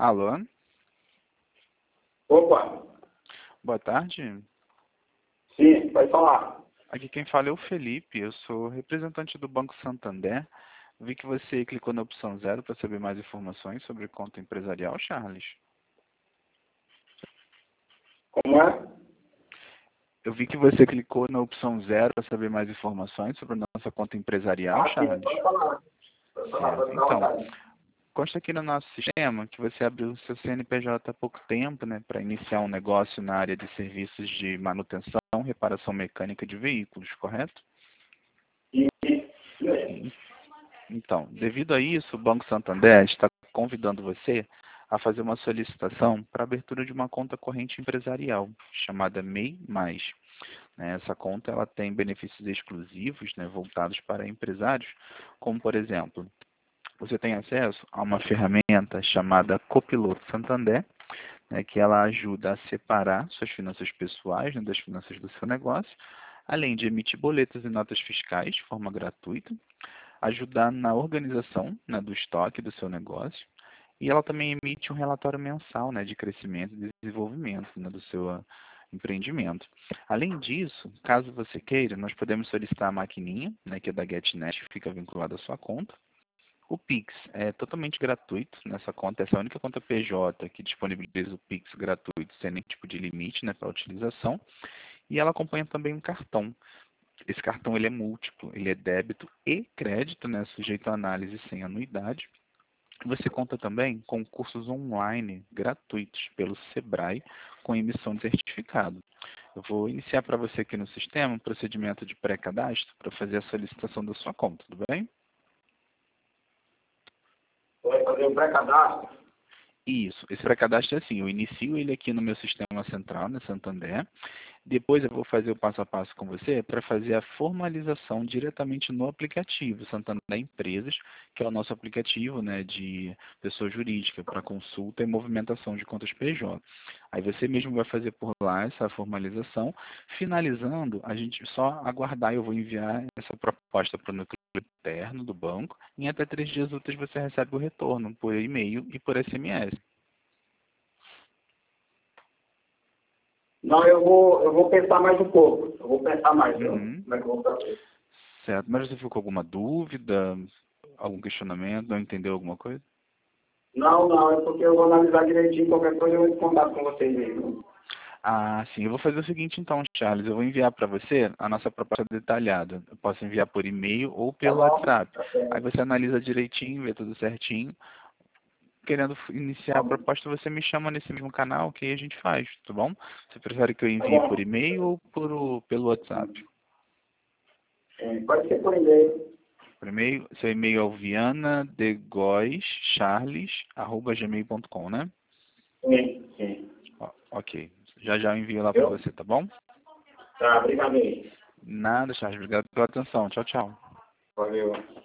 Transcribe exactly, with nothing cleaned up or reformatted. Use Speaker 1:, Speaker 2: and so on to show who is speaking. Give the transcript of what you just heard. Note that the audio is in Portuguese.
Speaker 1: Alô?
Speaker 2: Opa,
Speaker 1: Boa tarde.
Speaker 2: sim, pode falar.
Speaker 1: Aqui quem fala é o Felipe, eu sou representante do Banco Santander. Vi que você clicou na opção zero para saber mais informações sobre conta empresarial, Charles.
Speaker 2: Como é?
Speaker 1: Eu vi que você clicou na opção zero para saber mais informações sobre a nossa conta empresarial,
Speaker 2: Ah, sim,
Speaker 1: Charles.
Speaker 2: pode falar. Pode falar,
Speaker 1: Certo.
Speaker 2: pode ficar à
Speaker 1: Então,
Speaker 2: vontade.
Speaker 1: consta aqui no nosso sistema que você abriu o seu C N P J há pouco tempo, né, para iniciar um negócio na área de serviços de manutenção, reparação mecânica de veículos, correto?
Speaker 2: E, e,
Speaker 1: Então, devido a isso, o Banco Santander está convidando você a fazer uma solicitação para a abertura de uma conta corrente empresarial, chamada M E I Mais. Né, essa conta ela tem benefícios exclusivos, né, voltados para empresários, como, por exemplo, você tem acesso a uma ferramenta chamada Copiloto Santander, né, que ela ajuda a separar suas finanças pessoais, né, das finanças do seu negócio, além de emitir boletos e notas fiscais de forma gratuita, ajudar na organização, né, do estoque do seu negócio, e ela também emite um relatório mensal, né, de crescimento e desenvolvimento, né, do seu uh, empreendimento. Além disso, caso você queira, nós podemos solicitar a maquininha, né, que é da GetNet, que fica vinculada à sua conta. O Pix é totalmente gratuito nessa conta, essa é a única conta P J que disponibiliza o Pix gratuito sem nenhum tipo de limite, né, para utilização, e ela acompanha também um cartão. Esse cartão ele é múltiplo, ele é débito e crédito, né, sujeito a análise sem anuidade. Você conta também com cursos online gratuitos pelo Sebrae com emissão de certificado. Eu vou iniciar para você aqui no sistema um procedimento de pré-cadastro para fazer a solicitação da sua conta, tudo bem?
Speaker 2: vai fazer o pré-cadastro.
Speaker 1: Isso, esse pré-cadastro é assim, eu inicio ele aqui no meu sistema central, no Santander. Depois eu vou fazer o passo a passo com você para fazer a formalização diretamente no aplicativo Santander Empresas, que é o nosso aplicativo, né, de pessoa jurídica para consulta e movimentação de contas P J. Aí você mesmo vai fazer por lá essa formalização. Finalizando, a gente só aguardar, eu vou enviar essa proposta para o núcleo interno do banco. Em até três dias úteis você recebe o retorno por e-mail e por S M S.
Speaker 2: Não, eu vou, eu vou pensar mais um pouco. Eu vou pensar mais, viu?
Speaker 1: Uhum.
Speaker 2: Como é que eu vou fazer?
Speaker 1: Certo. Mas você ficou com alguma dúvida, algum questionamento, não entendeu alguma coisa?
Speaker 2: Não, não, é porque eu vou analisar direitinho qualquer coisa eu vou em contato com vocês aí, viu?
Speaker 1: Ah, sim. Eu vou fazer o seguinte então, Charles. Eu vou enviar para você a nossa proposta detalhada. Eu posso enviar por e-mail ou
Speaker 2: Tá
Speaker 1: pelo
Speaker 2: bom?
Speaker 1: WhatsApp.
Speaker 2: Tá
Speaker 1: Aí
Speaker 2: certo.
Speaker 1: você analisa direitinho, vê tudo certinho. Querendo iniciar
Speaker 2: Tá
Speaker 1: a
Speaker 2: bom.
Speaker 1: proposta, você me chama nesse mesmo canal que aí a gente faz, tá bom? Você prefere que eu
Speaker 2: Tá
Speaker 1: envie por
Speaker 2: bom.
Speaker 1: e-mail ou por, o- pelo WhatsApp?
Speaker 2: É, pode ser por e-mail.
Speaker 1: Por e-mail, seu e-mail é o viana.degoischarles arroba gmail ponto com, né?
Speaker 2: Sim, sim.
Speaker 1: Ó, ok. Já já eu envio lá para
Speaker 2: Viu?
Speaker 1: você, tá bom?
Speaker 2: Tá, obrigado aí.
Speaker 1: Nada, Charles. Obrigado pela atenção. Tchau, tchau.
Speaker 2: Valeu.